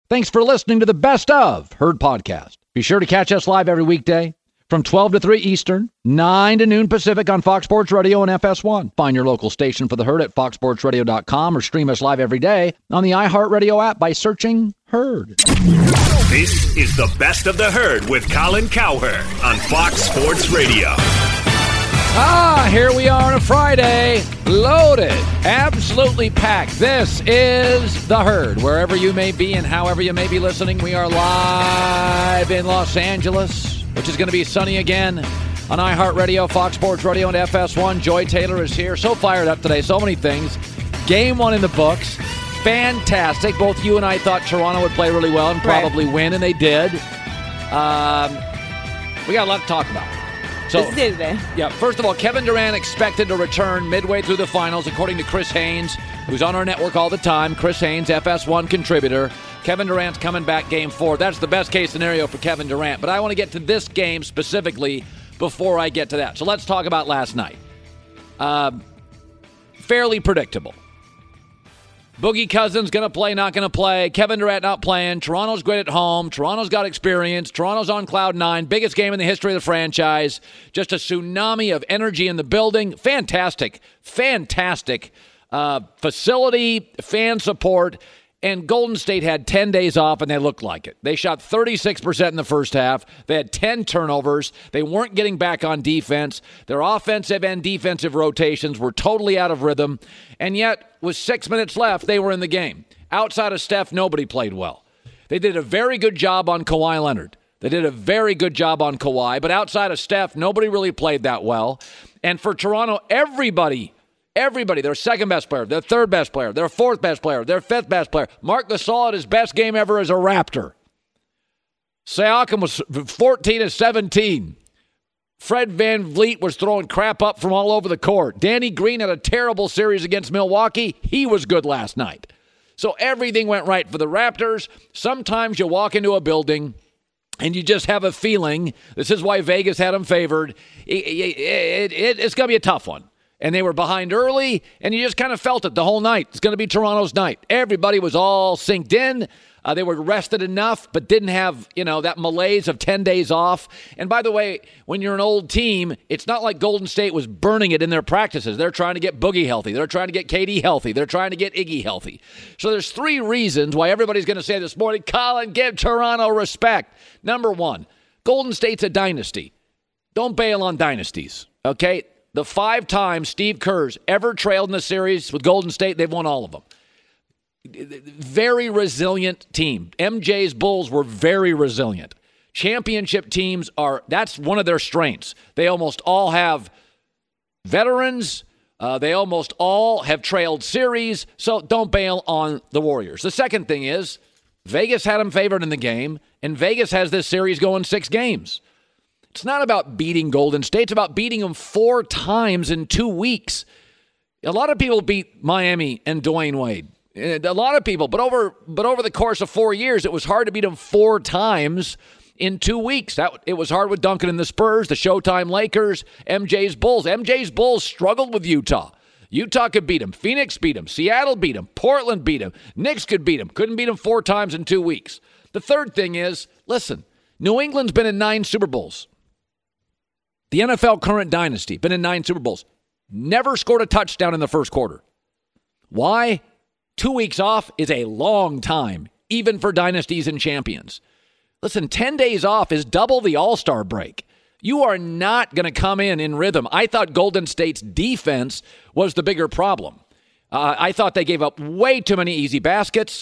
Thanks for listening to the Best of Herd podcast. Be sure to catch us live every weekday from 12 to 3 Eastern, 9 to noon Pacific on Fox Sports Radio and FS1. Find your local station for the Herd at foxsportsradio.com or stream us live every day on the iHeartRadio app by searching Herd. This is the Best of the Herd with Colin Cowherd on Fox Sports Radio. Here we are on a Friday, loaded, absolutely packed. This is The Herd. Wherever you may be and however you may be listening, we are live in Los Angeles, which is going to be sunny again on iHeartRadio, Fox Sports Radio, and FS1. Joy Taylor is here. So fired up today. So many things. Game one in the books. Fantastic. Both you and I thought Toronto would play really well and probably win, and they did. We got a lot to talk about. So, yeah, first of all, Kevin Durant expected to return midway through the finals, according to Chris Haynes, who's on our network all the time. Chris Haynes, FS1 contributor. Kevin Durant's coming back game 4. That's the best case scenario for Kevin Durant. But I want to get to this game specifically before I get to that. So let's talk about last night. Fairly predictable. Boogie Cousins going to play, not going to play. Kevin Durant not playing. Toronto's great at home. Toronto's got experience. Toronto's on cloud 9. Biggest game in the history of the franchise. Just a tsunami of energy in the building. Fantastic facility, fan support. And Golden State had 10 days off, and they looked like it. They shot 36% in the first half. They had 10 turnovers. They weren't getting back on defense. Their offensive and defensive rotations were totally out of rhythm. And yet, with 6 minutes left, they were in the game. Outside of Steph, nobody played well. They did a very good job on Kawhi Leonard. But outside of Steph, nobody really played that well. And for Toronto, everybody, their second best player, their third best player, their fourth best player, their fifth best player. Marc Gasol had his best game ever as a Raptor. Siakam was 14 of 17. Fred VanVleet was throwing crap up from all over the court. Danny Green had a terrible series against Milwaukee. He was good last night. So everything went right for the Raptors. Sometimes you walk into a building and you just have a feeling, this is why Vegas had them favored, it's going to be a tough one. And they were behind early, and you just kind of felt it the whole night. It's going to be Toronto's night. Everybody was all synced in. They were rested enough, but didn't have, that malaise of 10 days off. And by the way, when you're an old team, it's not like Golden State was burning it in their practices. They're trying to get Boogie healthy. They're trying to get KD healthy. They're trying to get Iggy healthy. So there's 3 reasons why everybody's going to say this morning, Colin, give Toronto respect. Number 1, Golden State's a dynasty. Don't bail on dynasties, okay? The 5 times Steve Kerr's ever trailed in a series with Golden State, they've won all of them. Very resilient team. MJ's Bulls were very resilient. Championship teams that's one of their strengths. They almost all have veterans. They almost all have trailed series. So don't bail on the Warriors. The second thing is Vegas had them favored in the game, and Vegas has this series going 6 games. It's not about beating Golden State. It's about beating them 4 times in 2 weeks. A lot of people beat Miami and Dwayne Wade. A lot of people. But over the course of 4 years, it was hard to beat them 4 times in 2 weeks. It was hard with Duncan and the Spurs, the Showtime Lakers, MJ's Bulls. MJ's Bulls struggled with Utah. Utah could beat them. Phoenix beat them. Seattle beat them. Portland beat them. Knicks could beat them. Couldn't beat them 4 times in 2 weeks. The third thing is, listen, New England's been in 9 Super Bowls. The NFL current dynasty, been in 9 Super Bowls. Never scored a touchdown in the first quarter. Why? 2 weeks off is a long time, even for dynasties and champions. Listen, 10 days off is double the All-Star break. You are not going to come in rhythm. I thought Golden State's defense was the bigger problem. I thought they gave up way too many easy baskets,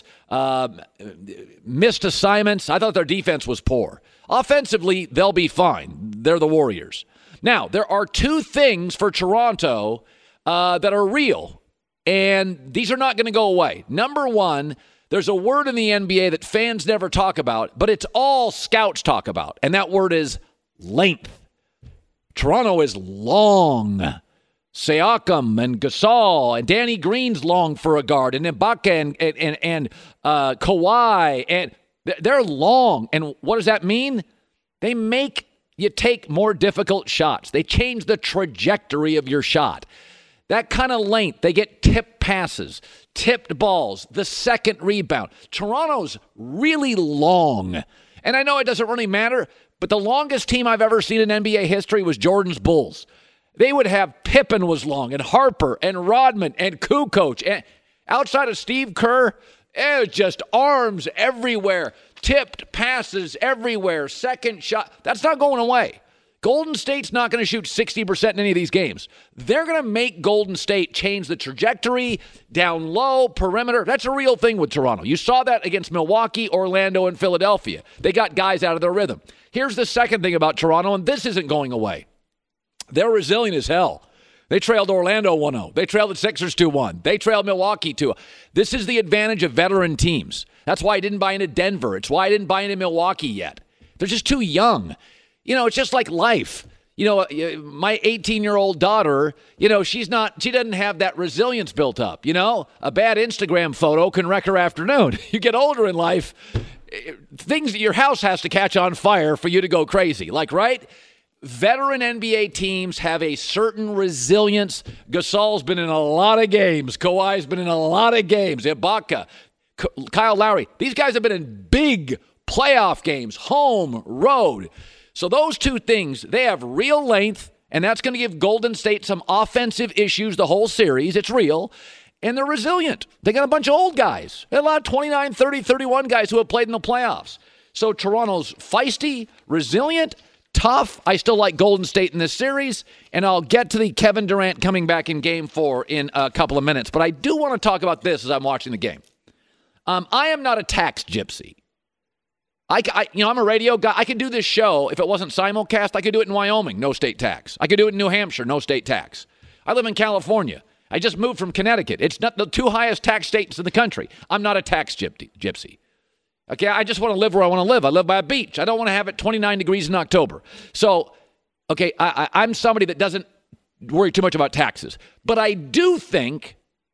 missed assignments. I thought their defense was poor. Offensively, they'll be fine. They're the Warriors. Now, there are 2 things for Toronto that are real, and these are not going to go away. Number 1, there's a word in the NBA that fans never talk about, but it's all scouts talk about, and that word is length. Toronto is long. Siakam and Gasol and Danny Green's long for a guard, and Ibaka and Kawhi, and they're long. And what does that mean? They make you take more difficult shots. They change the trajectory of your shot. That kind of length. They get tipped passes, tipped balls, the second rebound. Toronto's really long. And I know it doesn't really matter, but the longest team I've ever seen in NBA history was Jordan's Bulls. They would have Pippen was long, and Harper, and Rodman, and Kukoc. And outside of Steve Kerr, it was just arms everywhere, tipped passes everywhere, second shot. That's not going away. Golden State's not going to shoot 60% in any of these games. They're going to make Golden State change the trajectory, down low, perimeter. That's a real thing with Toronto. You saw that against Milwaukee, Orlando, and Philadelphia. They got guys out of their rhythm. Here's the second thing about Toronto, and this isn't going away. They're resilient as hell. They trailed Orlando 1-0. They trailed the Sixers 2-1. They trailed Milwaukee 2-0. This is the advantage of veteran teams. That's why I didn't buy into Denver. It's why I didn't buy into Milwaukee yet. They're just too young. You know, it's just like life. You know, my 18-year-old daughter, you know, she doesn't have that resilience built up. You know, a bad Instagram photo can wreck her afternoon. You get older in life, your house has to catch on fire for you to go crazy. Like, right? Veteran NBA teams have a certain resilience. Gasol's been in a lot of games. Kawhi's been in a lot of games. Ibaka, Kyle Lowry. These guys have been in big playoff games, home, road. So those two things, they have real length, and that's going to give Golden State some offensive issues the whole series. It's real. And they're resilient. They got a bunch of old guys. A lot of 29, 30, 31 guys who have played in the playoffs. So Toronto's feisty, resilient, tough. I still like Golden State in this series, and I'll get to the Kevin Durant coming back in Game 4 in a couple of minutes. But I do want to talk about this as I'm watching the game. I am not a tax gypsy. I'm a radio guy. I could do this show if it wasn't simulcast. I could do it in Wyoming, no state tax. I could do it in New Hampshire, no state tax. I live in California. I just moved from Connecticut. It's not the two highest tax states in the country. I'm not a tax gypsy. Okay, I just want to live where I want to live. I live by a beach. I don't want to have it 29 degrees in October. So, okay, I'm somebody that doesn't worry too much about taxes. But I do think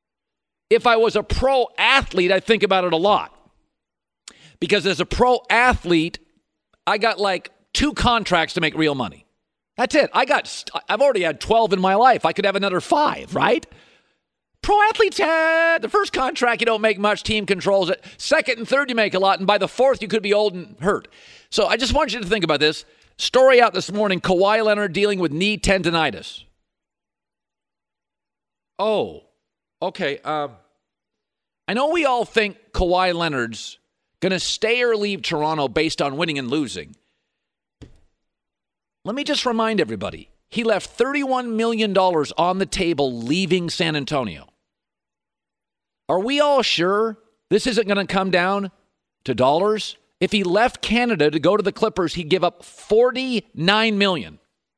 if I was a pro athlete, I'd think about it a lot. Because as a pro athlete, I got like 2 contracts to make real money. That's it. I've already had 12 in my life. I could have another 5, right? Pro athletes, the first contract, you don't make much. Team controls it. Second and third, you make a lot. And by the fourth, you could be old and hurt. So I just want you to think about this. Story out this morning, Kawhi Leonard dealing with knee tendonitis. Oh, okay. I know we all think Kawhi Leonard's going to stay or leave Toronto based on winning and losing. Let me just remind everybody, he left $31 million on the table leaving San Antonio. Are we all sure this isn't going to come down to dollars? If he left Canada to go to the Clippers, he'd give up $49 million.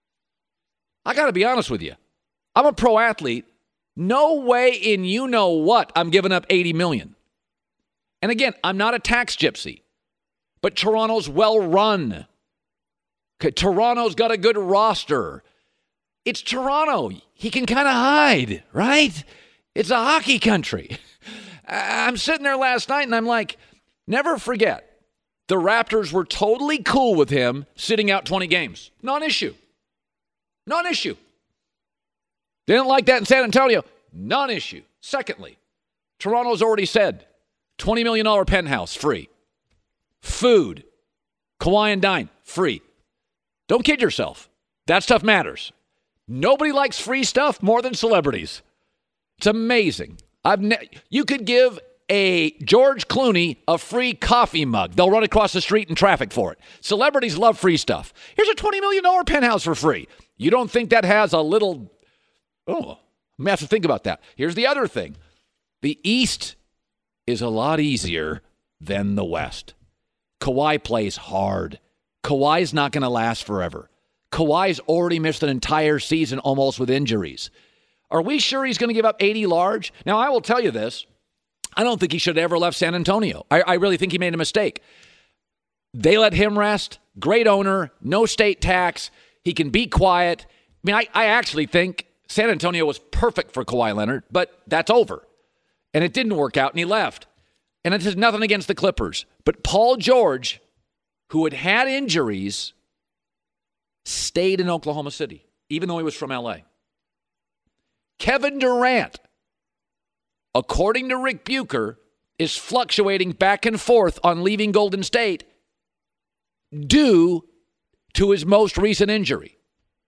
I got to be honest with you. I'm a pro athlete. No way in you know what I'm giving up $80 million. And again, I'm not a tax gypsy, but Toronto's well run. Okay, Toronto's got a good roster. It's Toronto. He can kind of hide, right? It's a hockey country. I'm sitting there last night and I'm like, never forget, the Raptors were totally cool with him sitting out 20 games. Non-issue. Non-issue. Didn't like that in San Antonio. Non-issue. Secondly, Toronto's already said, $20 million penthouse, free. Food, Kawhi and Dine, free. Don't kid yourself. That stuff matters. Nobody likes free stuff more than celebrities. It's amazing. You could give a George Clooney a free coffee mug. They'll run across the street in traffic for it. Celebrities love free stuff. Here's a $20 million penthouse for free. You don't think that has a little... Oh, I'm going to have to think about that. Here's the other thing. The East is a lot easier than the West. Kawhi plays hard. Kawhi's not going to last forever. Kawhi's already missed an entire season almost with injuries. Are we sure he's going to give up 80 large? Now, I will tell you this. I don't think he should have ever left San Antonio. I really think he made a mistake. They let him rest. Great owner. No state tax. He can be quiet. I mean, I actually think San Antonio was perfect for Kawhi Leonard, but that's over. And it didn't work out, and he left. And it has nothing against the Clippers. But Paul George, who had had injuries, stayed in Oklahoma City, even though he was from L.A. Kevin Durant, according to Rick Bucher, is fluctuating back and forth on leaving Golden State due to his most recent injury.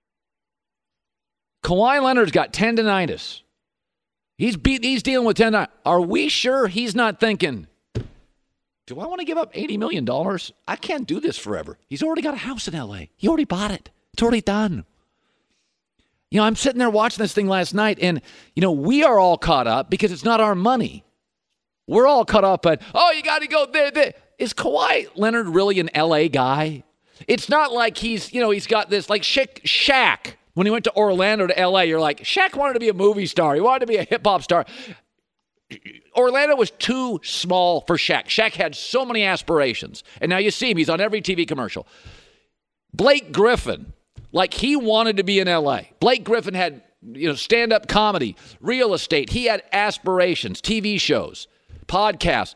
Kawhi Leonard's got tendinitis. He's dealing with tendinitis. Are we sure he's not thinking, do I want to give up $80 million? I can't do this forever. He's already got a house in L.A. He already bought it. It's already done. You know, I'm sitting there watching this thing last night, and, you know, we are all caught up because it's not our money. We're all caught up at, oh, you got to go there. Is Kawhi Leonard really an L.A. guy? It's not like he's got this, like Shaq. When he went to Orlando to L.A., you're like, Shaq wanted to be a movie star. He wanted to be a hip-hop star. Orlando was too small for Shaq. Shaq had so many aspirations. And now you see him. He's on every TV commercial. Blake Griffin, like he wanted to be in L.A. Blake Griffin had, stand-up comedy, real estate. He had aspirations, TV shows, podcasts.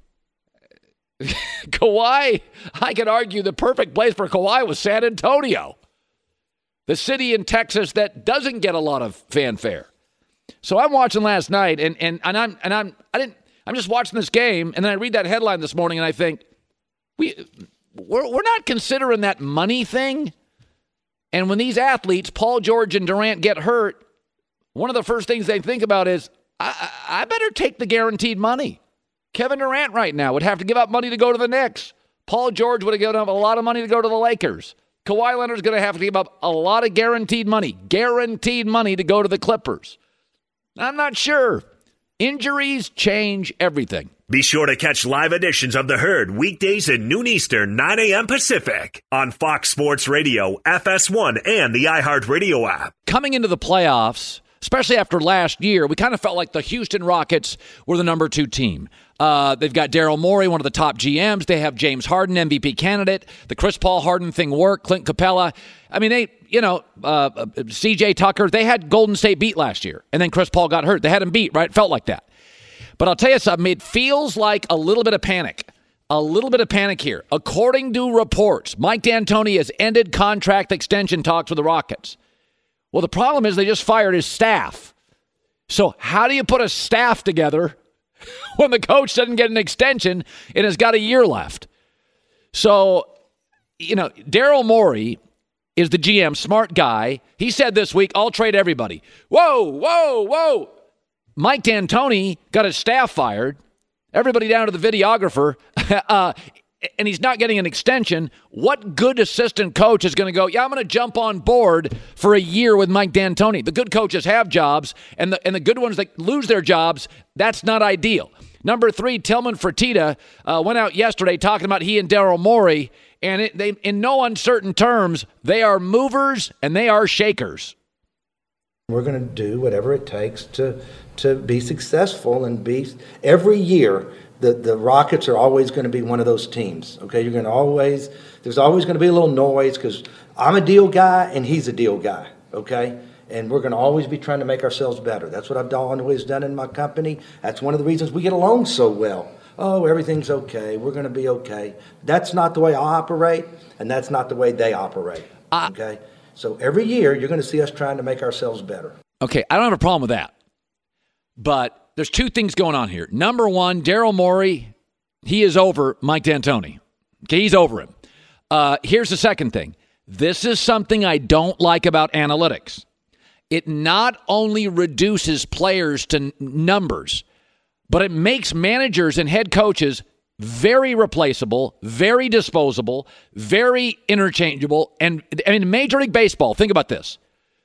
Kawhi, I could argue the perfect place for Kawhi was San Antonio, the city in Texas that doesn't get a lot of fanfare. So I'm watching last night, and I'm just watching this game, and then I read that headline this morning, and I think we're not considering that money thing. And when these athletes, Paul George and Durant, get hurt, one of the first things they think about is, I better take the guaranteed money. Kevin Durant right now would have to give up money to go to the Knicks. Paul George would have given up a lot of money to go to the Lakers. Kawhi Leonard's going to have to give up a lot of guaranteed money to go to the Clippers. I'm not sure. Injuries change everything. Be sure to catch live editions of The Herd weekdays at noon Eastern, 9 a.m. Pacific on Fox Sports Radio, FS1, and the iHeartRadio app. Coming into the playoffs, especially after last year, we kind of felt like the Houston Rockets were the number 2 team. They've got Daryl Morey, one of the top GMs. They have James Harden, MVP candidate. The Chris Paul Harden thing worked. Clint Capella. I mean, CJ Tucker, they had Golden State beat last year. And then Chris Paul got hurt. They had him beat, right? It felt like that. But I'll tell you something. It feels like a little bit of panic. A little bit of panic here. According to reports, Mike D'Antoni has ended contract extension talks with the Rockets. Well, the problem is they just fired his staff. So how do you put a staff together when the coach doesn't get an extension and has got a year left? So, Daryl Morey is the GM, smart guy. He said this week, I'll trade everybody. Whoa. Mike D'Antoni got his staff fired. Everybody down to the videographer. And he's not getting an extension. What good assistant coach is going to go, I'm going to jump on board for a year with Mike D'Antoni? The good coaches have jobs, and the good ones that lose their jobs, that's not ideal. Number 3, Tillman Fertitta went out yesterday talking about he and Daryl Morey, and they, in no uncertain terms, they are movers and they are shakers. We're going to do whatever it takes to be successful and be every year. The Rockets are always going to be one of those teams. Okay, there's always going to be a little noise because I'm a deal guy and he's a deal guy. Okay, and we're going to always be trying to make ourselves better. That's what I've always done in my company. That's one of the reasons we get along so well. Oh, everything's okay. We're going to be okay. That's not the way I operate, and that's not the way they operate. Okay, so every year you're going to see us trying to make ourselves better. Okay, I don't have a problem with that, but there's 2 things going on here. Number 1, Daryl Morey, he is over Mike D'Antoni. Okay, he's over him. Here's the second thing. This is something I don't like about analytics. It not only reduces players to numbers, but it makes managers and head coaches very replaceable, very disposable, very interchangeable. And Major League Baseball, think about this.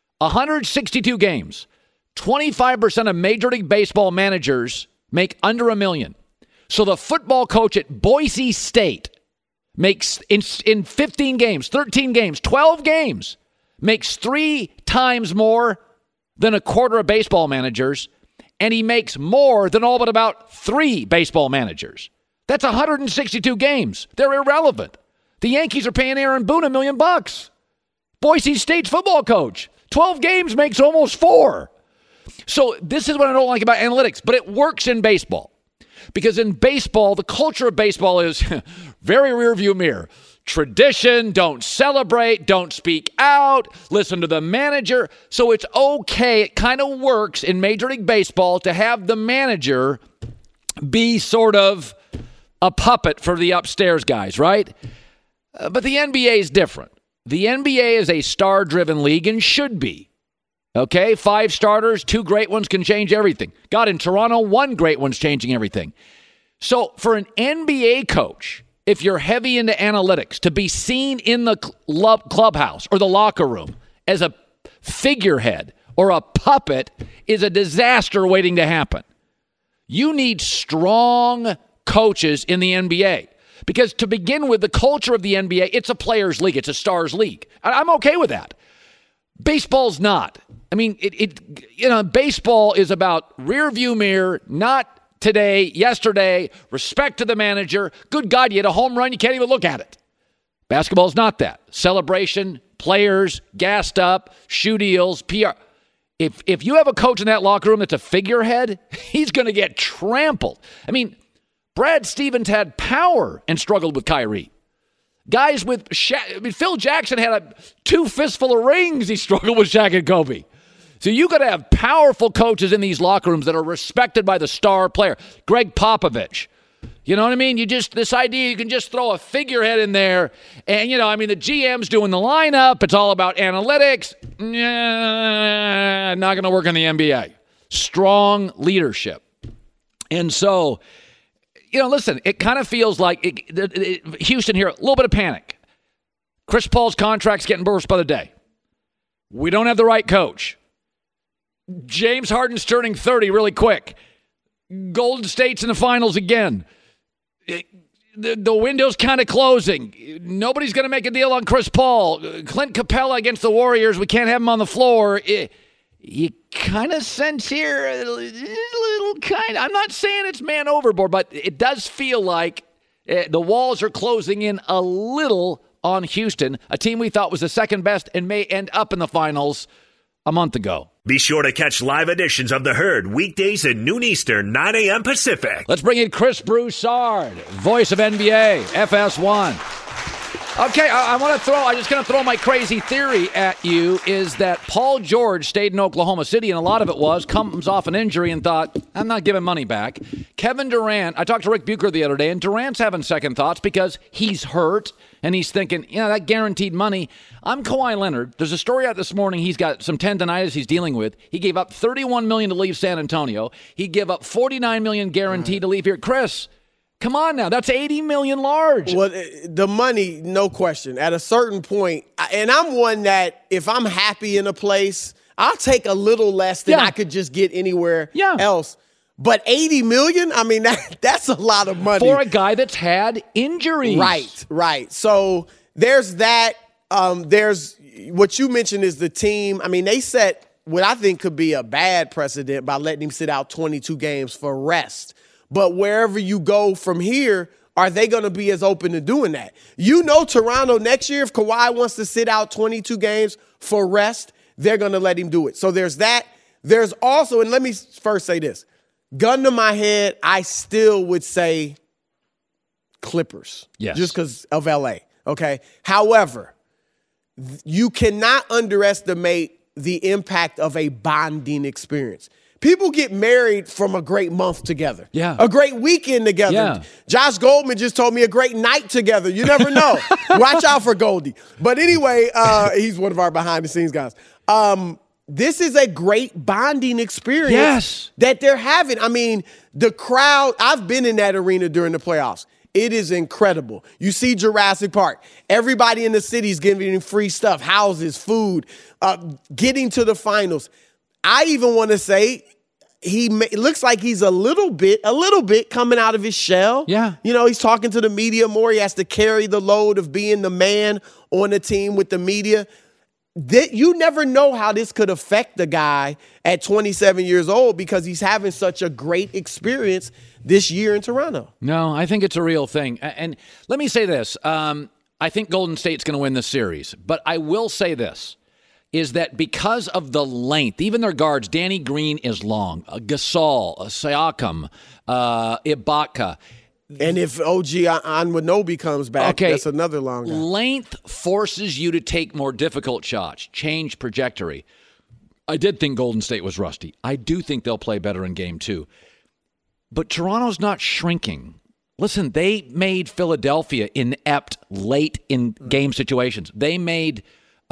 162 games. 25% of Major League Baseball managers make under $1 million. So the football coach at Boise State makes, in 15 games, 13 games, 12 games, makes 3 times more than a quarter of baseball managers, and he makes more than all but about 3 baseball managers. That's 162 games. They're irrelevant. The Yankees are paying Aaron Boone $1 million. Boise State's football coach, 12 games makes almost 4. So this is what I don't like about analytics, but it works in baseball. Because in baseball, the culture of baseball is very rear view mirror. tradition, don't celebrate, don't speak out, listen to the manager. So it's okay. It kind of works in Major League Baseball to have the manager be sort of a puppet for the upstairs guys, right? But the NBA is different. The NBA is a star-driven league and should be. Okay, 5 starters, 2 great ones can change everything. God, in Toronto, 1 great one's changing everything. So for an NBA coach, if you're heavy into analytics, to be seen in the clubhouse or the locker room as a figurehead or a puppet is a disaster waiting to happen. You need strong coaches in the NBA. Because to begin with, the culture of the NBA, it's a players' league. It's a stars' league. I'm okay with that. Baseball's not. I mean, baseball is about rear view mirror, not today, yesterday, respect to the manager. Good God, you hit a home run, you can't even look at it. Basketball's not that. Celebration, players, gassed up, shoe deals, PR. If you have a coach in that locker room that's a figurehead, he's going to get trampled. I mean, Brad Stevens had power and struggled with Kyrie. Guys with Phil Jackson had 2 fistful of rings. He struggled with Shaq and Kobe. So you got to have powerful coaches in these locker rooms that are respected by the star player. Greg Popovich. You know what I mean? This idea you can just throw a figurehead in there. And, the GM's doing the lineup. It's all about analytics. Not going to work in the NBA. Strong leadership. And so, listen, it kind of feels like Houston here, a little bit of panic. Chris Paul's contract's getting worse by the day. We don't have the right coach. James Harden's turning 30 really quick. Golden State's in the finals again. The window's kind of closing. Nobody's going to make a deal on Chris Paul. Clint Capella against the Warriors. We can't have him on the floor. You kind of sense here a little kind of, I'm not saying it's man overboard, but it does feel like the walls are closing in a little on Houston, a team we thought was the second best and may end up in the finals a month ago. Be sure to catch live editions of The Herd weekdays at noon Eastern, 9 a.m. Pacific. Let's bring in Chris Broussard, voice of NBA, FS1. Okay, I'm just going to throw my crazy theory at you, is that Paul George stayed in Oklahoma City, and a lot of it comes off an injury and thought, I'm not giving money back. Kevin Durant, I talked to Rick Bucher the other day, and Durant's having second thoughts because he's hurt, and he's thinking, that guaranteed money. I'm Kawhi Leonard. There's a story out this morning. He's got some tendonitis he's dealing with. He gave up $31 million to leave San Antonio. He gave up $49 million guaranteed to leave here. Chris, come on now. That's $80 million large. Well, the money, no question. At a certain point, and I'm one that if I'm happy in a place, I'll take a little less than I could just get anywhere else. But $80 million, I mean, that's a lot of money. For a guy that's had injuries. Right. So there's that. There's what you mentioned is the team. I mean, they set what I think could be a bad precedent by letting him sit out 22 games for rest. But wherever you go from here, are they going to be as open to doing that? Toronto next year, if Kawhi wants to sit out 22 games for rest, they're going to let him do it. So there's that. There's also, and let me first say this, gun to my head, I still would say Clippers. Yes. Just because of LA. Okay. However, you cannot underestimate the impact of a bonding experience. People get married from a great month together. Yeah. A great weekend together. Yeah. Josh Goldman just told me a great night together. You never know. Watch out for Goldie. But anyway, he's one of our behind-the-scenes guys. This is a great bonding experience that they're having. I mean, the crowd, I've been in that arena during the playoffs. It is incredible. You see Jurassic Park. Everybody in the city is giving free stuff, houses, food, getting to the finals. I even want to say it looks like he's a little bit coming out of his shell. Yeah. He's talking to the media more. He has to carry the load of being the man on the team with the media. You never know how this could affect the guy at 27 years old because he's having such a great experience this year in Toronto. No, I think it's a real thing. And let me say this. I think Golden State's going to win this series. But I will say this, is that because of the length, even their guards, Danny Green is long, Gasol, Siakam, Ibaka, And if OG Anunoby comes back, that's another long guy. Length forces you to take more difficult shots, change trajectory. I did think Golden State was rusty. I do think they'll play better in game 2. But Toronto's not shrinking. Listen, they made Philadelphia inept late in game situations. They made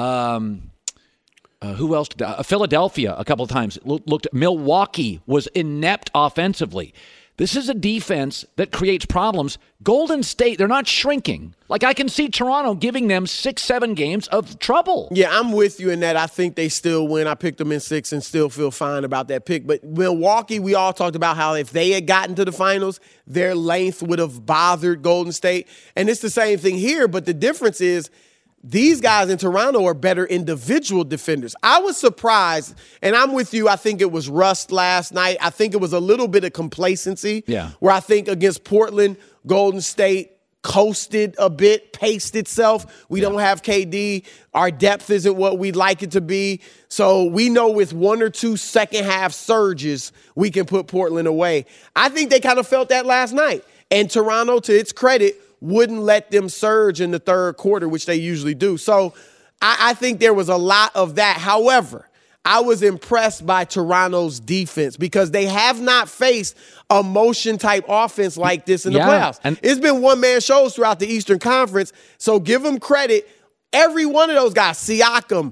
who else? Philadelphia a couple of times. Looked. Milwaukee was inept offensively. This is a defense that creates problems. Golden State, they're not shrinking. Like, I can see Toronto giving them 6-7 games of trouble. Yeah, I'm with you in that. I think they still win. I picked them in 6 and still feel fine about that pick. But Milwaukee, we all talked about how if they had gotten to the finals, their length would have bothered Golden State. And it's the same thing here, but the difference is these guys in Toronto are better individual defenders. I was surprised, and I'm with you. I think it was rust last night. I think it was a little bit of complacency. Yeah. Where I think against Portland, Golden State coasted a bit, paced itself. We don't have KD. Our depth isn't what we'd like it to be. So we know with 1 or 2 second-half surges, we can put Portland away. I think they kind of felt that last night. And Toronto, to its credit, wouldn't let them surge in the third quarter, which they usually do. So I think there was a lot of that. However, I was impressed by Toronto's defense because they have not faced a motion-type offense like this in the playoffs. And it's been one-man shows throughout the Eastern Conference, so give them credit. Every one of those guys, Siakam,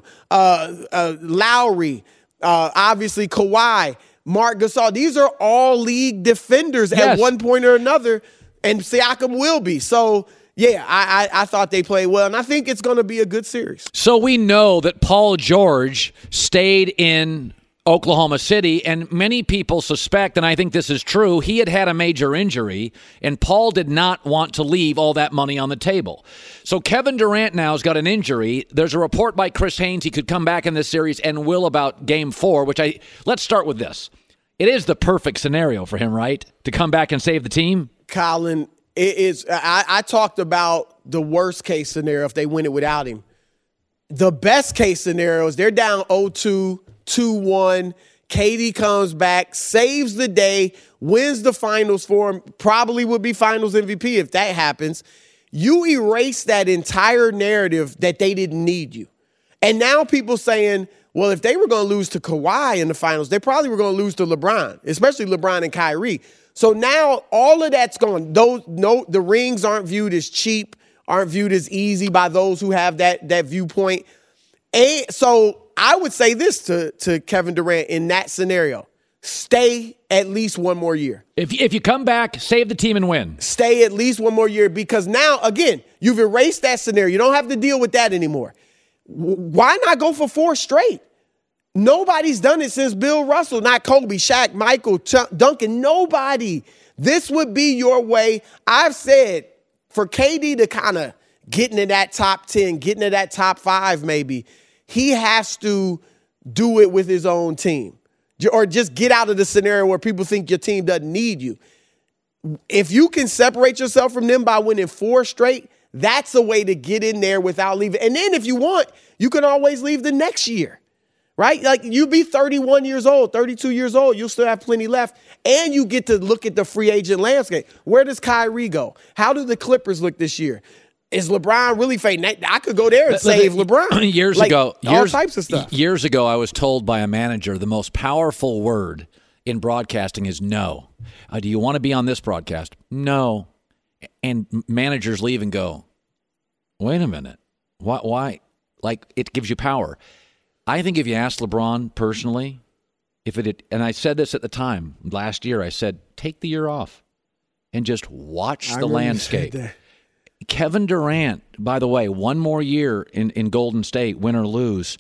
Lowry, obviously Kawhi, Marc Gasol, these are all league defenders at one point or another, and Siakam will be. So, yeah, I thought they played well, and I think it's going to be a good series. So we know that Paul George stayed in Oklahoma City, and many people suspect, and I think this is true, he had a major injury, and Paul did not want to leave all that money on the table. So Kevin Durant now has got an injury. There's a report by Chris Haynes he could come back in this series and will about Game 4, let's start with this. It is the perfect scenario for him, right? To come back and save the team? Colin, it is. I talked about the worst case scenario if they win it without him. The best case scenario is they're down 0-2, 2-1. KD comes back, saves the day, wins the finals for him, probably would be finals MVP if that happens. You erase that entire narrative that they didn't need you. And now people saying, well, if they were going to lose to Kawhi in the finals, they probably were going to lose to LeBron, especially LeBron and Kyrie. So now all of that's gone. The rings aren't viewed as cheap, aren't viewed as easy by those who have that viewpoint. And so I would say this to Kevin Durant in that scenario. Stay at least one more year. If you come back, save the team and win. Stay at least one more year because now, again, you've erased that scenario. You don't have to deal with that anymore. Why not go for 4 straight? Nobody's done it since Bill Russell, not Kobe, Shaq, Michael, Duncan, nobody. This would be your way. I've said for KD to kind of get into that top 10, get into that top 5 maybe, he has to do it with his own team. Or just get out of the scenario where people think your team doesn't need you. If you can separate yourself from them by winning 4 straight, that's a way to get in there without leaving. And then if you want, you can always leave the next year. Right? Like you be 31 years old, 32 years old, you'll still have plenty left. And you get to look at the free agent landscape. Where does Kyrie go? How do the Clippers look this year? Is LeBron really fading? I could go there and save LeBron. Years all types of stuff. Years ago, I was told by a manager the most powerful word in broadcasting is no. Do you want to be on this broadcast? No. And managers leave and go, wait a minute. Why? Like, it gives you power. I think if you ask LeBron personally, and I said this at the time last year, I said, take the year off and just watch the landscape. Kevin Durant, by the way, 1 more year in Golden State, win or lose.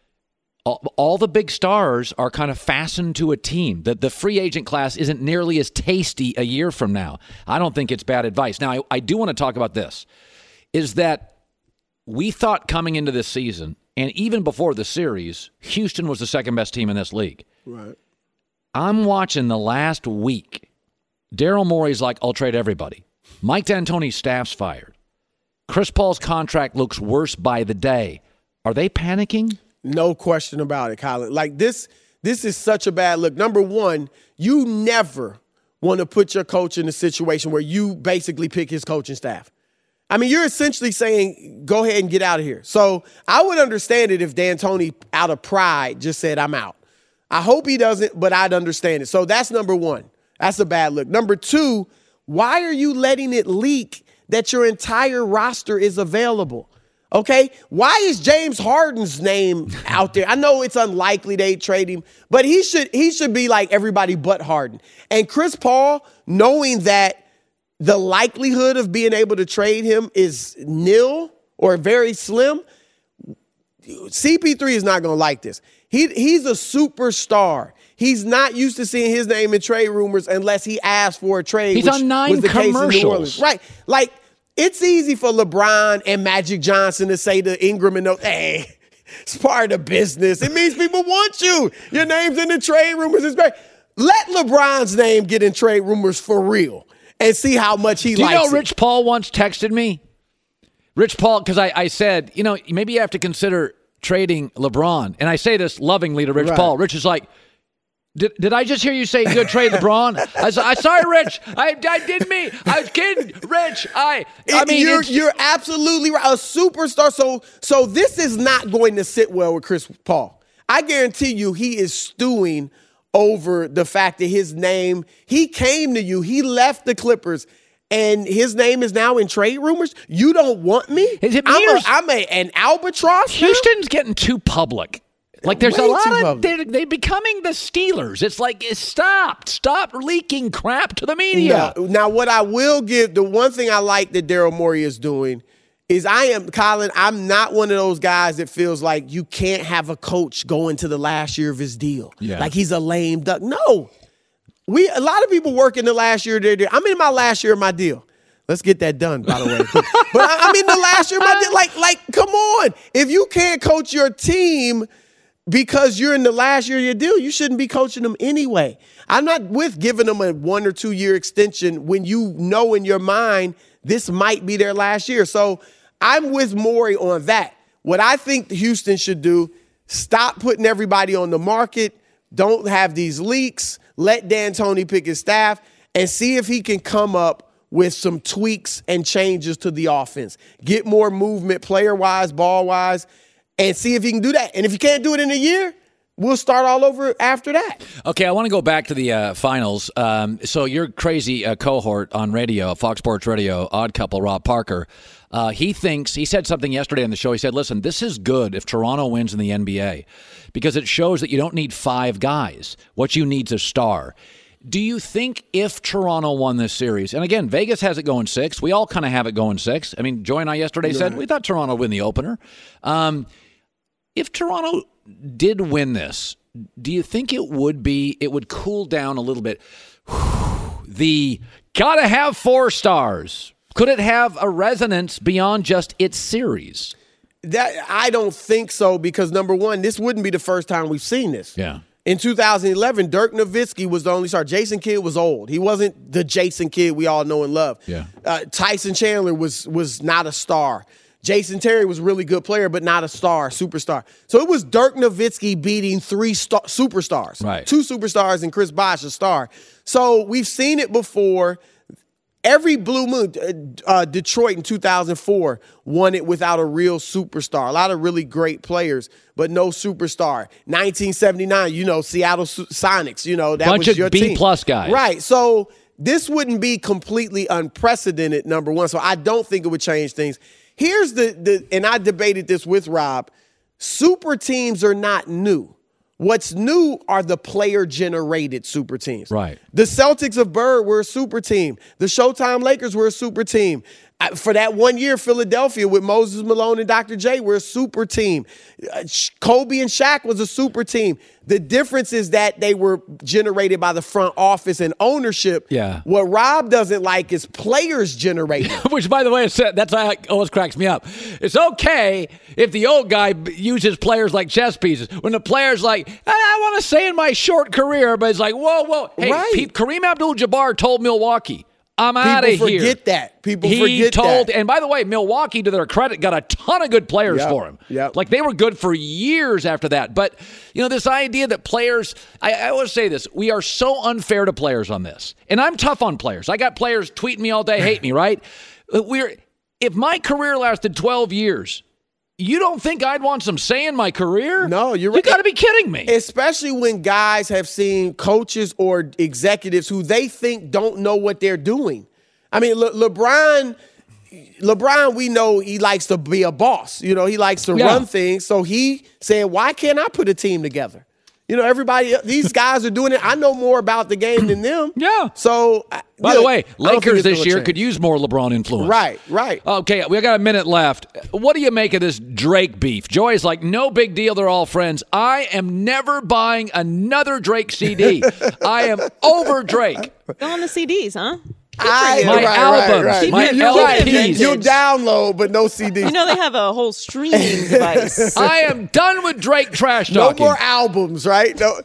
All the big stars are kind of fastened to a team. The free agent class isn't nearly as tasty a year from now. I don't think it's bad advice. Now, I do want to talk about this, is that we thought coming into this season, and even before the series, Houston was the second best team in this league. Right. I'm watching the last week. Daryl Morey's like, I'll trade everybody. Mike D'Antoni's staff's fired. Chris Paul's contract looks worse by the day. Are they panicking? No question about it, Colin. Like this is such a bad look. Number one, you never want to put your coach in a situation where you basically pick his coaching staff? I mean, you're essentially saying, go ahead and get out of here. So I would understand it if D'Antoni, out of pride, just said, I'm out. I hope he doesn't, but I'd understand it. So that's number one. That's a bad look. Number two, why are you letting it leak that your entire roster is available? Okay? Why is James Harden's name out there? I know it's unlikely they trade him, but he should be like everybody but Harden. And Chris Paul, knowing that the likelihood of being able to trade him is nil or very slim, CP3 is not going to like this. He's a superstar. He's not used to seeing his name in trade rumors unless he asks for a trade. He's on 9 commercials. Right. Like, it's easy for LeBron and Magic Johnson to say to Ingram and those, hey, it's part of the business. It means people want you. Your name's in the trade rumors. It's great. Let LeBron's name get in trade rumors for real and see how much he likes it. Do you know Rich Paul once texted me? Rich Paul, because I said, maybe you have to consider trading LeBron. And I say this lovingly to Rich Paul. Rich is like, did I just hear you say you'd trade LeBron? I sorry, Rich. I didn't mean. I was kidding, Rich. I mean, you're absolutely right. A superstar. So this is not going to sit well with Chris Paul. I guarantee you, he is stewing over the fact that his name. He came to you. He left the Clippers, and his name is now in trade rumors. You don't want me? I'm an albatross. Houston's getting too public. Like, there's a lot of they're becoming the Steelers. It's like, stop leaking crap to the media. Now, what I will give, the one thing I like that Daryl Morey is doing is I'm not one of those guys that feels like you can't have a coach go into the last year of his deal. Yeah. Like he's a lame duck. No. A lot of people work in the last year of their deal. I'm in my last year of my deal. Let's get that done, by the way. But I'm in the last year of my deal. Like, come on. If you can't coach your team because you're in the last year of your deal, you shouldn't be coaching them anyway. I'm not with giving them a 1 or 2 year extension when you know in your mind this might be their last year. So I'm with Morey on that. What I think Houston should do, stop putting everybody on the market. Don't have these leaks. Let D'Antoni pick his staff and see if he can come up with some tweaks and changes to the offense. Get more movement player-wise, ball-wise, and see if he can do that. And if you can't do it in a year, we'll start all over after that. Okay, I want to go back to the finals. So your crazy cohort on radio, Fox Sports Radio, Odd Couple, Rob Parker, he said something yesterday on the show. He said, listen, this is good if Toronto wins in the NBA because it shows that you don't need 5 guys. What you need is a star. Do you think if Toronto won this series, and again, Vegas has it going 6. We all kind of have it going 6. I mean, Joy and I yesterday said we thought Toronto would win the opener. If Toronto did win this, do you think it would cool down a little bit? The gotta have 4 stars. Could it have a resonance beyond just its series? That I don't think so because, number one, this wouldn't be the first time we've seen this. Yeah. In 2011, Dirk Nowitzki was the only star. Jason Kidd was old. He wasn't the Jason Kidd we all know and love. Yeah. Tyson Chandler was not a star. Jason Terry was a really good player, but not a superstar. So it was Dirk Nowitzki beating 3 superstars. Right. 2 superstars and Chris Bosh, a star. So we've seen it before. Every blue moon, Detroit in 2004 won it without a real superstar. A lot of really great players, but no superstar. 1979, Seattle Sonics, that bunch was your of B-plus team. Guys. Right. So this wouldn't be completely unprecedented, number one. So I don't think it would change things. Here's and I debated this with Rob. Super teams are not new. What's new are the player-generated super teams. Right. The Celtics of Bird were a super team. The Showtime Lakers were a super team. For that 1 year, Philadelphia with Moses Malone and Dr. J were a super team. Kobe and Shaq was a super team. The difference is that they were generated by the front office and ownership. Yeah. What Rob doesn't like is players generated. Which, by the way, that's how it always cracks me up. It's okay if the old guy uses players like chess pieces. When the player's like, I want to say in my short career, but it's like, whoa. Hey, right. Kareem Abdul-Jabbar told Milwaukee, I'm out of here. People forget that. People forget that. And by the way, Milwaukee, to their credit, got a ton of good players for him. Yep. Like, they were good for years after that. But, this idea that players, I always say this, we are so unfair to players on this. And I'm tough on players. I got players tweeting me all day, hate me, right? If my career lasted 12 years, you don't think I'd want some say in my career? No, you're right. You got to be kidding me. Especially when guys have seen coaches or executives who they think don't know what they're doing. I mean, LeBron, we know he likes to be a boss. He likes to run things. So he said, why can't I put a team together? Everybody, these guys are doing it. I know more about the game than them. Yeah. So, by the way, Lakers this year could use more LeBron influence. Right. Okay, we got a minute left. What do you make of this Drake beef? Joy's like, no big deal. They're all friends. I am never buying another Drake CD. I am over Drake. Go on the CDs, huh? My albums, my LPs. You'll download, but no CDs. They have a whole streaming device. I am done with Drake trash talking. No more albums, right? No,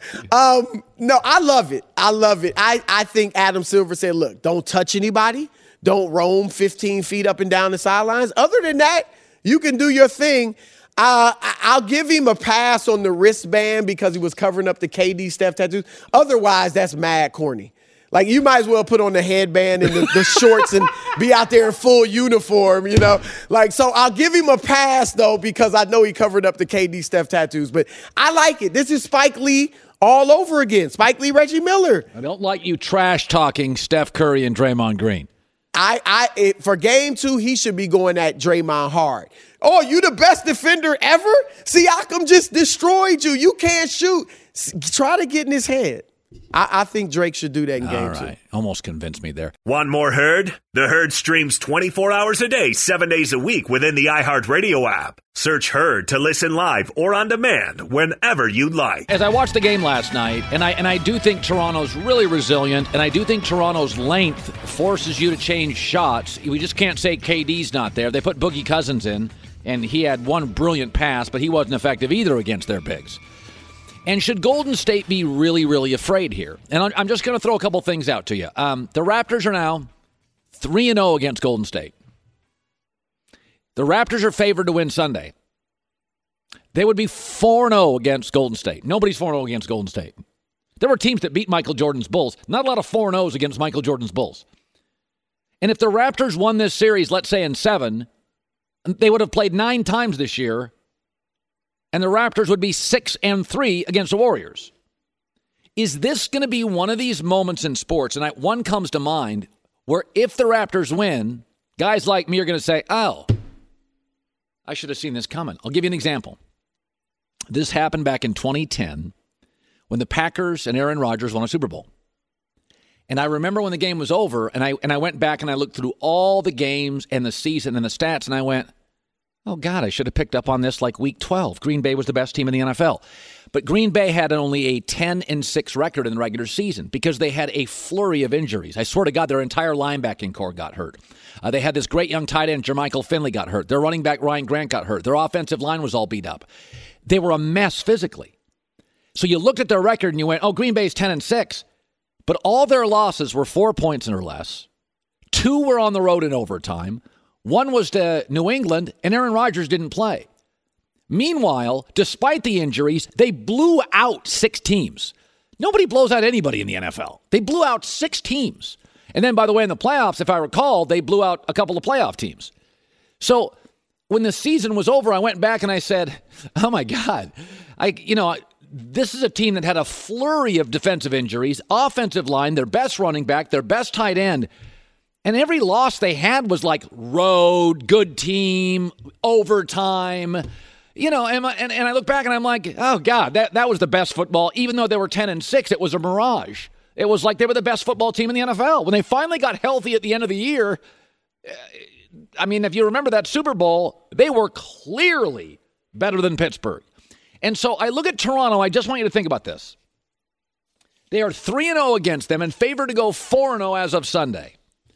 I love it. I think Adam Silver said, look, don't touch anybody. Don't roam 15 feet up and down the sidelines. Other than that, you can do your thing. I'll give him a pass on the wristband because he was covering up the KD Steph tattoos. Otherwise, that's mad corny. Like, you might as well put on the headband and the shorts and be out there in full uniform, so I'll give him a pass, though, because I know he covered up the KD Steph tattoos. But I like it. This is Spike Lee all over again. Spike Lee, Reggie Miller. I don't like you trash talking Steph Curry and Draymond Green. For game 2, he should be going at Draymond hard. Oh, you the best defender ever? Siakam just destroyed you. You can't shoot. Try to get in his head. I think Drake should do that in game 2. All right. Almost convinced me there. Want more Herd? The Herd streams 24 hours a day, 7 days a week within the iHeartRadio app. Search Herd to listen live or on demand whenever you'd like. As I watched the game last night, and I do think Toronto's really resilient, and I do think Toronto's length forces you to change shots. We just can't say KD's not there. They put Boogie Cousins in, and he had one brilliant pass, but he wasn't effective either against their bigs. And should Golden State be really, really afraid here? And I'm just going to throw a couple things out to you. The Raptors are now 3-0 against Golden State. The Raptors are favored to win Sunday. They would be 4-0 against Golden State. Nobody's 4-0 against Golden State. There were teams that beat Michael Jordan's Bulls. Not a lot of 4-0s against Michael Jordan's Bulls. And if the Raptors won this series, let's say in 7, they would have played 9 times this year, and the Raptors would be 6-3 against the Warriors. Is this going to be one of these moments in sports, and one comes to mind, where if the Raptors win, guys like me are going to say, oh, I should have seen this coming. I'll give you an example. This happened back in 2010 when the Packers and Aaron Rodgers won a Super Bowl. And I remember when the game was over, and I went back and I looked through all the games and the season and the stats, and I went, oh, God, I should have picked up on this like week 12. Green Bay was the best team in the NFL. But Green Bay had only a 10-6 record in the regular season because they had a flurry of injuries. I swear to God, their entire linebacking core got hurt. They had this great young tight end, Jermichael Finley, got hurt. Their running back, Ryan Grant, got hurt. Their offensive line was all beat up. They were a mess physically. So you looked at their record and you went, oh, Green Bay's 10-6. But all their losses were 4 points or less. 2 were on the road in overtime. 1 was to New England, and Aaron Rodgers didn't play. Meanwhile, despite the injuries, they blew out 6 teams. Nobody blows out anybody in the NFL. They blew out 6 teams. And then, by the way, in the playoffs, if I recall, they blew out a couple of playoff teams. So when the season was over, I went back and I said, oh, my God, this is a team that had a flurry of defensive injuries, offensive line, their best running back, their best tight end. And every loss they had was like road, good team, overtime. And I look back and I'm like, oh, God, that was the best football. Even though they were 10-6, it was a mirage. It was like they were the best football team in the NFL. When they finally got healthy at the end of the year, if you remember that Super Bowl, they were clearly better than Pittsburgh. And so I look at Toronto. I just want you to think about this. They are 3-0 against them and favored to go 4-0 as of Sunday.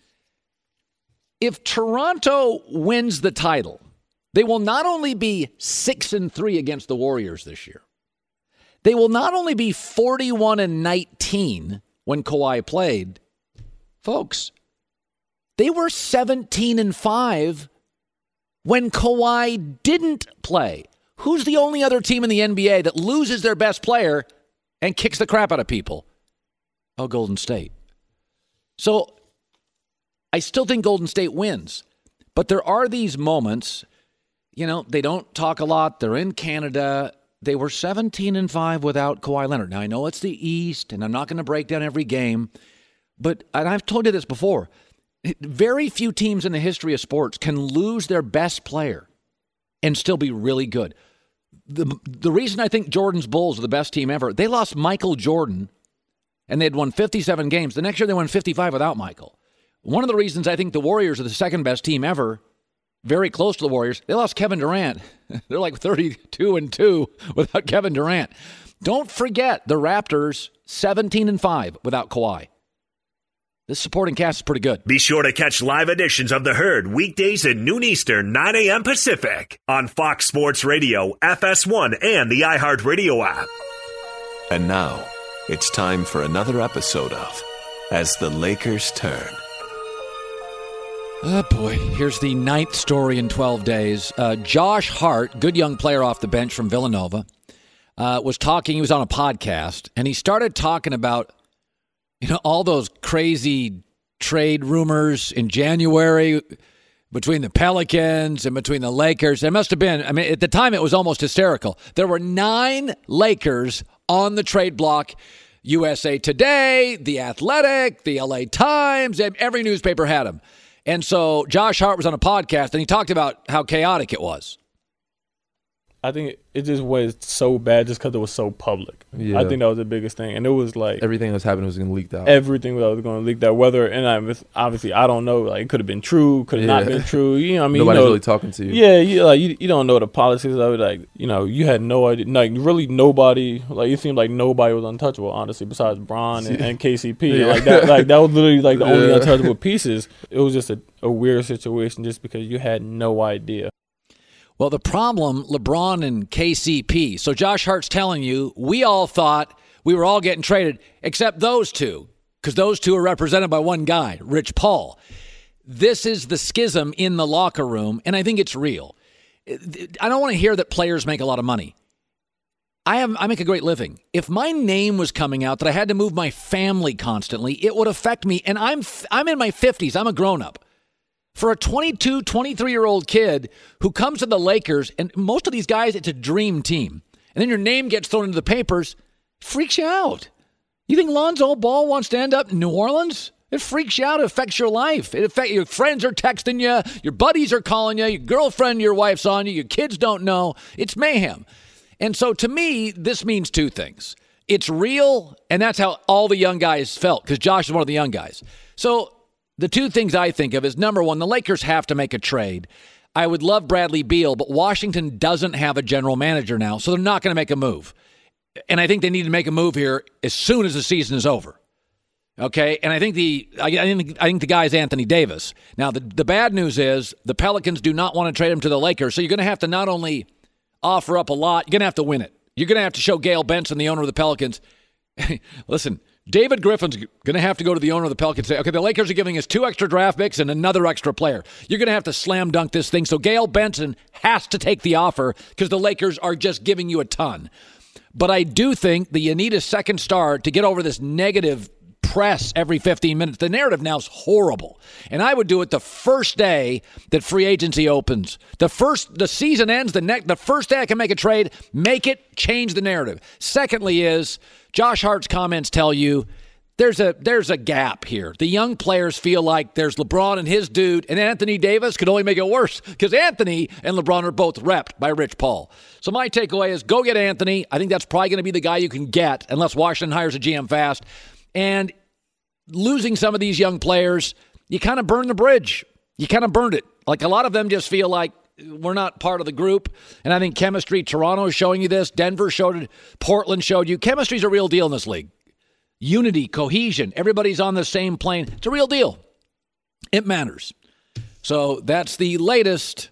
If Toronto wins the title, they will not only be 6-3 against the Warriors this year, they will not only be 41-19 when Kawhi played. Folks, They were 17-5 when Kawhi didn't play. Who's the only other team in the NBA that loses their best player and kicks the crap out of people? Oh, Golden State. So I still think Golden State wins. But there are these moments, they don't talk a lot. They're in Canada. They were 17-5 without Kawhi Leonard. Now, I know it's the East, and I'm not going to break down every game. But, and I've told you this before, very few teams in the history of sports can lose their best player and still be really good. The reason I think Jordan's Bulls are the best team ever, they lost Michael Jordan, and they had won 57 games. The next year, they won 55 without Michael. One of the reasons I think the Warriors are the second best team ever, very close to the Warriors, they lost Kevin Durant. They're like 32-2 without Kevin Durant. Don't forget the Raptors, 17-5 without Kawhi. This supporting cast is pretty good. Be sure to catch live editions of The Herd weekdays at noon Eastern, 9 a.m. Pacific on Fox Sports Radio, FS1, and the iHeartRadio app. And now, it's time for another episode of As the Lakers Turn. Oh, boy. Here's the 9th story in 12 days. Josh Hart, good young player off the bench from Villanova, was talking. He was on a podcast, and he started talking about all those crazy trade rumors in January between the Pelicans and between the Lakers. It must have been, at the time it was almost hysterical. There were 9 Lakers on the trade block. USA Today, The Athletic, the LA Times, every newspaper had them. And so Josh Hart was on a podcast, and he talked about how chaotic it was. I think it just was so bad just because it was so public. Yeah. I think that was the biggest thing. And it was like everything that was happening was going to leak out. Everything that was going to leak out. Whether, and obviously, I don't know. Like, it could have been true, could have not been true. Nobody's really talking to you. Yeah, you don't know the policies of it. Like, you had no idea. Like, really nobody. Like, it seemed like nobody was untouchable, honestly, besides Bron and KCP. Yeah. Like that was literally like the only untouchable pieces. It was just a weird situation just because you had no idea. Well, the problem, LeBron and KCP. So Josh Hart's telling you, we all thought we were all getting traded, except those two, because those two are represented by one guy, Rich Paul. This is the schism in the locker room, and I think it's real. I don't want to hear that players make a lot of money. I make a great living. If my name was coming out that I had to move my family constantly, it would affect me. And I'm in my 50s. I'm a grown-up. For a 22, 23-year-old kid who comes to the Lakers, and most of these guys, it's a dream team, and then your name gets thrown into the papers, freaks you out. You think Lonzo Ball wants to end up in New Orleans? It freaks you out. It affects your life. Your friends are texting you. Your buddies are calling you. Your girlfriend, your wife's on you. Your kids don't know. It's mayhem. And so to me, this means two things. It's real, and that's how all the young guys felt, because Josh is one of the young guys. So the two things I think of is, number one, the Lakers have to make a trade. I would love Bradley Beal, but Washington doesn't have a general manager now, so they're not going to make a move. And I think they need to make a move here as soon as the season is over. Okay? And I think the guy is Anthony Davis. Now, the bad news is the Pelicans do not want to trade him to the Lakers, so you're going to have to not only offer up a lot, you're going to have to win it. You're going to have to show Gail Benson, the owner of the Pelicans, listen, David Griffin's going to have to go to the owner of the Pelicans and say, okay, the Lakers are giving us 2 extra draft picks and another extra player. You're going to have to slam dunk this thing. So Gail Benson has to take the offer because the Lakers are just giving you a ton. But I do think that you need a second star to get over this negative press every 15 minutes. The narrative now is horrible. And I would do it the first day that free agency opens. The season ends, the first day I can make a trade, make it, change the narrative. Secondly is, Josh Hart's comments tell you there's a gap here. The young players feel like there's LeBron and his dude, and Anthony Davis could only make it worse because Anthony and LeBron are both repped by Rich Paul. So my takeaway is go get Anthony. I think that's probably going to be the guy you can get unless Washington hires a GM fast. And losing some of these young players, you kind of burn the bridge. You kind of burned it. Like a lot of them just feel like we're not part of the group. And I think chemistry, Toronto is showing you this. Denver showed it. Portland showed you. Chemistry's a real deal in this league. Unity, cohesion, everybody's on the same plane. It's a real deal. It matters. So that's the latest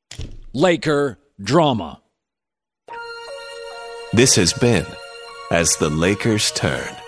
Laker drama. This has been As the Lakers Turn.